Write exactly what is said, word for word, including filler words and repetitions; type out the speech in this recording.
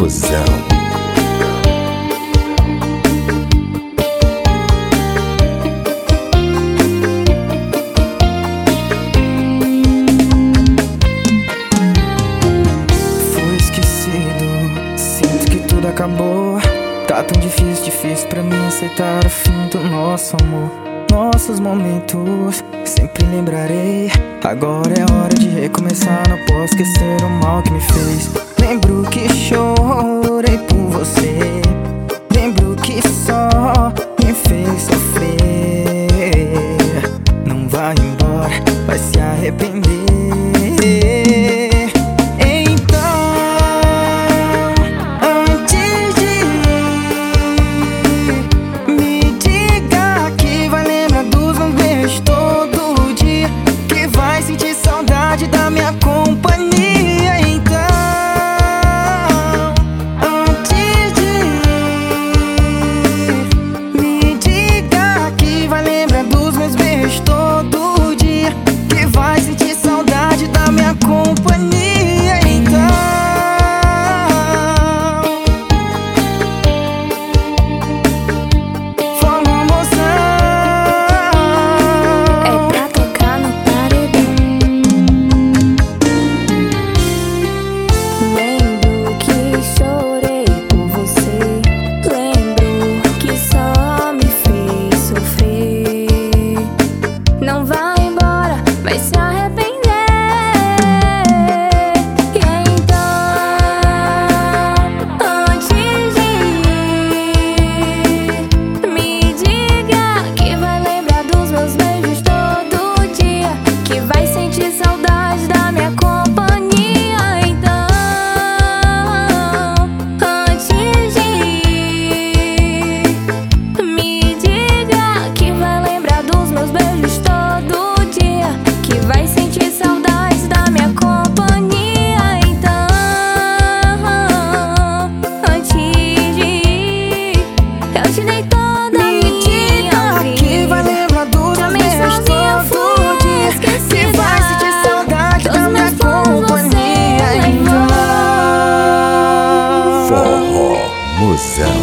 Mozão. Fui esquecido, sinto que tudo acabou. Tá tão difícil, difícil pra mim aceitar o fim do nosso amor. Nossos momentos, sempre lembrarei. Agora é hora de recomeçar, não posso esquecer o mal que me fez. Lembro que chorei por você, lembro que só me fez sofrer. Não vai embora, vai se arrepender. Da minha companhia, então, antes de ir, me diga que vai lembrar dos meus beijos todo dia, que vai sentir saudade da minha companhia, então. Fala, moção. É pra tocar no paredão. Lembro que chorei por você, lembro que só me fez sofrer. Não vai embora, vai se arrepender. E então, antes de ir, me diga que vai lembrar dos meus beijos todo dia, que vai sentir saudade da minha companhia. Então, antes de ir, me diga que vai lembrar dos meus beijos todo dia, que vai sentir saudade da minha companhia. Então, antes de ir, eu te dei toda a Me minha diga que vai vida. lembrar dos Te meus amei beijos sozinha, todo fui dia, que esquecida. vai sentir saudade Dos da minha meus planos você companhia, então. levou. Forró Mozão.